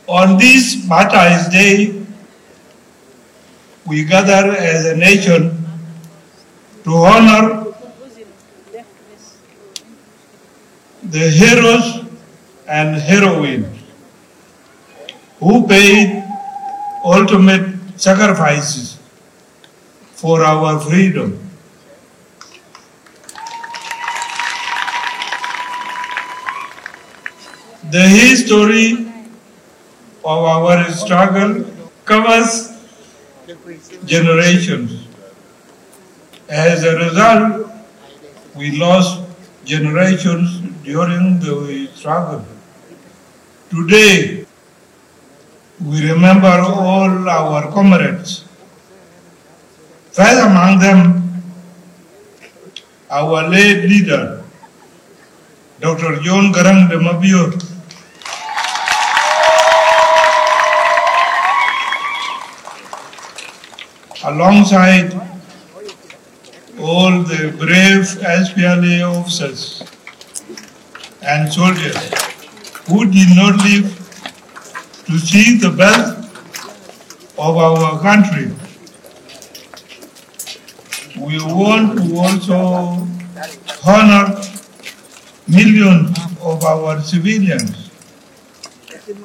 On this Baptist Day, we gather as a nation to honor the heroes and heroines who paid ultimate sacrifices for our freedom. The history of our struggle covers generations. As a result, we lost generations during the struggle. Today, we remember all our comrades. First among them, our late leader, Dr. John Garang de Mabio, alongside all the brave SPLA officers and soldiers who did not live to see the birth of our country. We want to also honor millions of our civilians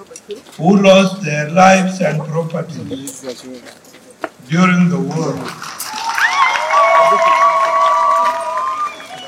who lost their lives and property during the war.